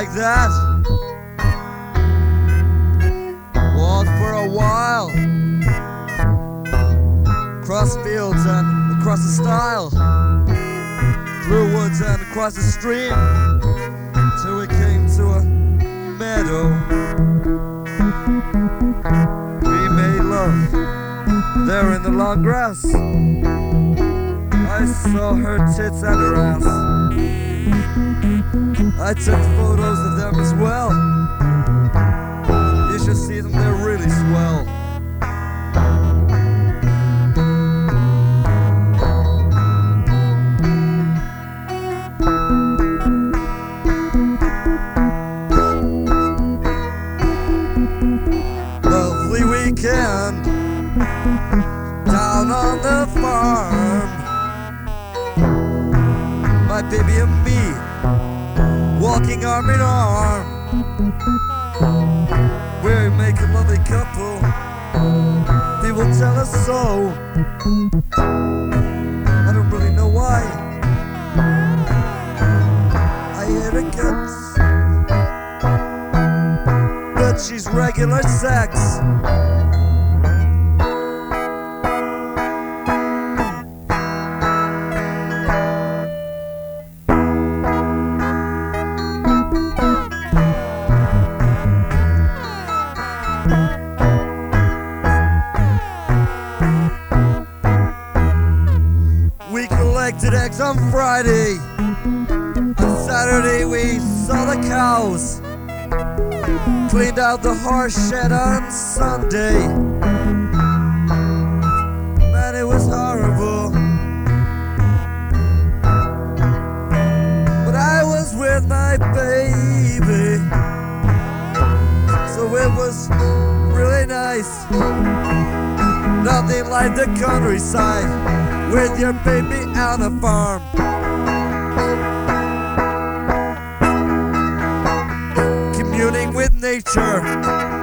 like that. Walked for a while, across fields and across the stile, through woods and across the stream, till we came to a meadow. We made love there in the long grass. I saw her tits and her ass. I took photos of them as well. You should see them, they're really swell. Lovely weekend down on the farm. My baby and me walking arm in arm. We make a lovely couple. People tell us so. I don't really know why. I hate her guts, but she's regular sex. We collected eggs on Friday. On Saturday we saw the cows. Cleaned out the horse shed on Sunday. Man, it was horrible. But I was with my baby, so it was really nice. Nothing like the countryside with your baby on a farm. Communing with nature.